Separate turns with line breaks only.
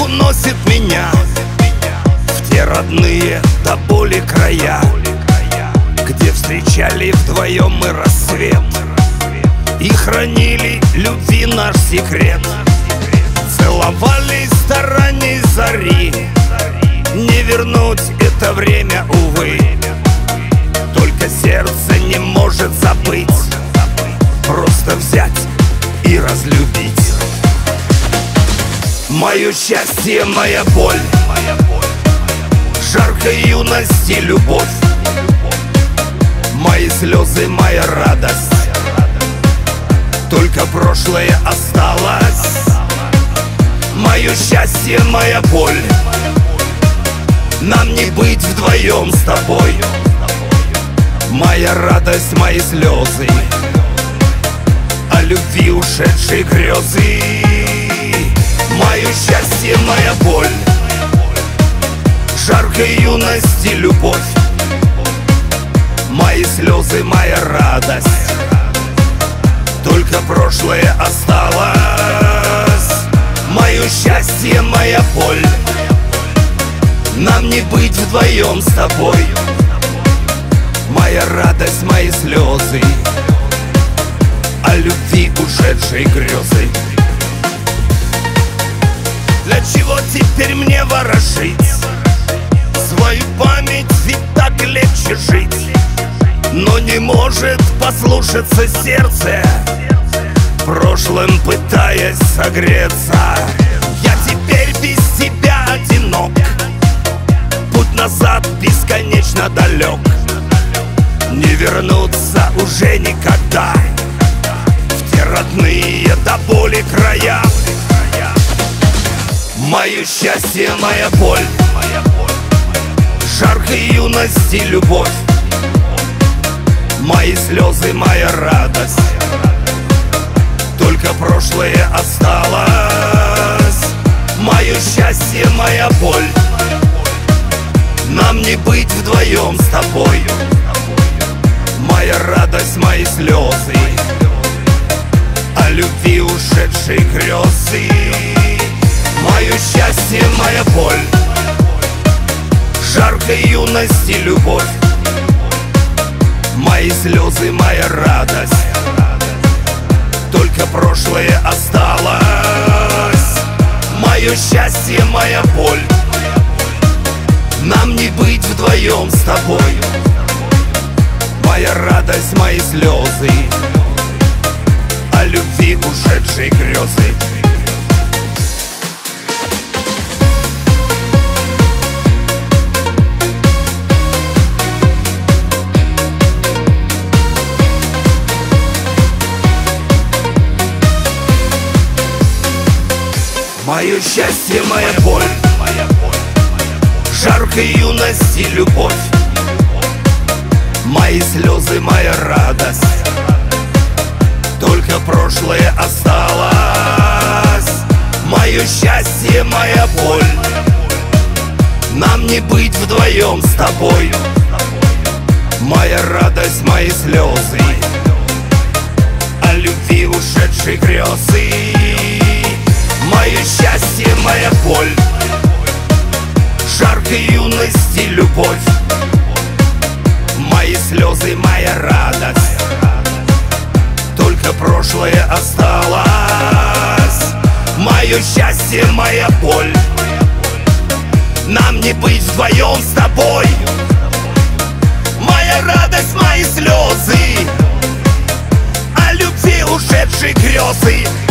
уносит меня в те родные до боли края, где встречали вдвоем мы рассвет и хранили любви наш секрет. Целовались до ранней зари, не вернуть это время, увы. Только сердце не может забыть, просто взять и разлюбить. Мое счастье, моя боль, жаркой юности любовь, мои слезы, моя радость. Только прошлое осталось. Мое счастье, моя боль, нам не быть вдвоем с тобой. Моя радость, мои слезы, о любви ушедшей грезы. Мое счастье, моя боль, жаркой юности любовь, мои слезы, моя радость. Только прошлое осталось. Мое счастье, моя боль, нам не быть вдвоем с тобой. Моя радость, мои слезы, о любви ушедшей грезы. Для чего теперь мне ворошить свою память, ведь так легче жить. Но не может послушаться сердце, прошлым пытаясь согреться. Я теперь без тебя одинок, путь назад бесконечно далек. Не вернуться уже никогда в те родные до боли края. Мое счастье, моя боль, жаркой юности любовь, мои слезы, моя радость. Только прошлое осталось. Мое счастье, моя боль, нам не быть вдвоем с тобой. Моя радость, мои слезы, о любви ушедшей грезы. Мое счастье, моя боль, жаркой юности любовь, мои слезы, моя радость. Только прошлое осталось. Мое счастье, моя боль, нам не быть вдвоем с тобой. Моя радость, мои слезы, о любви ушедшей грезы. Мое счастье, моя боль, жаркой юности любовь, мои слезы, моя радость. Только прошлое осталось. Мое счастье, моя боль, нам не быть вдвоем с тобой. Моя радость, мои слезы, о любви ушедшей грезы. Мое счастье, моя боль, жаркой юности любовь, мои слезы, моя радость. Только прошлое осталось. Мое счастье, моя боль, нам не быть вдвоем с тобой. Моя радость, мои слезы, о любви ушедшей грезы.